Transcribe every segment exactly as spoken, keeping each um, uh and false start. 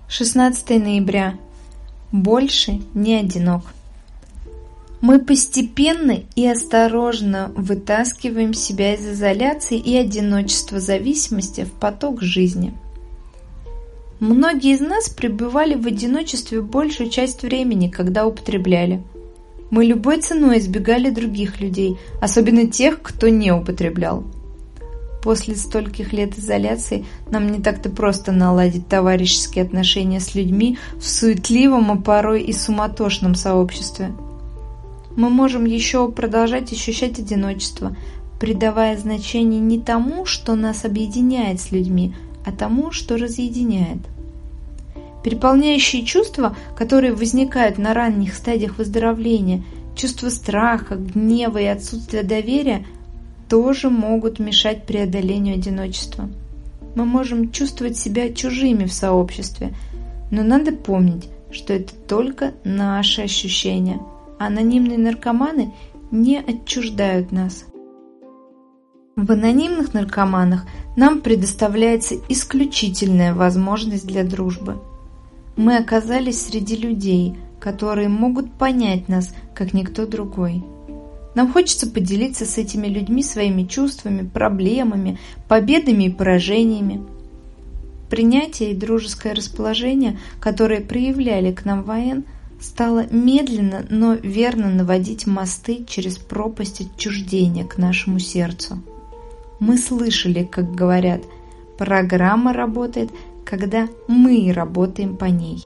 шестнадцатое ноября. Больше не одинок. Мы постепенно и осторожно вытаскиваем себя из изоляции и одиночества зависимости в поток жизни. Многие из нас пребывали в одиночестве большую часть времени, когда употребляли. Мы любой ценой избегали других людей, особенно тех, кто не употреблял. После стольких лет изоляции нам не так-то просто наладить товарищеские отношения с людьми в суетливом, а порой и суматошном сообществе. Мы можем еще продолжать ощущать одиночество, придавая значение не тому, что нас объединяет с людьми, а тому, что разъединяет. Переполняющие чувства, которые возникают на ранних стадиях выздоровления, чувство страха, гнева и отсутствия доверия, тоже могут мешать преодолению одиночества. Мы можем чувствовать себя чужими в сообществе, но надо помнить, что это только наши ощущения. Анонимные наркоманы не отчуждают нас. В анонимных наркоманах нам предоставляется исключительная возможность для дружбы. Мы оказались среди людей, которые могут понять нас, как никто другой. Нам хочется поделиться с этими людьми своими чувствами, проблемами, победами и поражениями. Принятие и дружеское расположение, которые проявляли к нам ВН, стало медленно, но верно наводить мосты через пропасть отчуждения к нашему сердцу. Мы слышали, как говорят, программа работает, когда мы работаем по ней.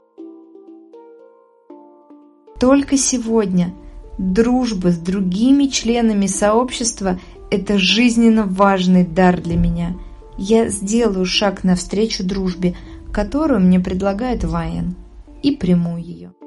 Только сегодня дружба с другими членами сообщества – это жизненно важный дар для меня. Я сделаю шаг навстречу дружбе, которую мне предлагает ВН, и приму ее.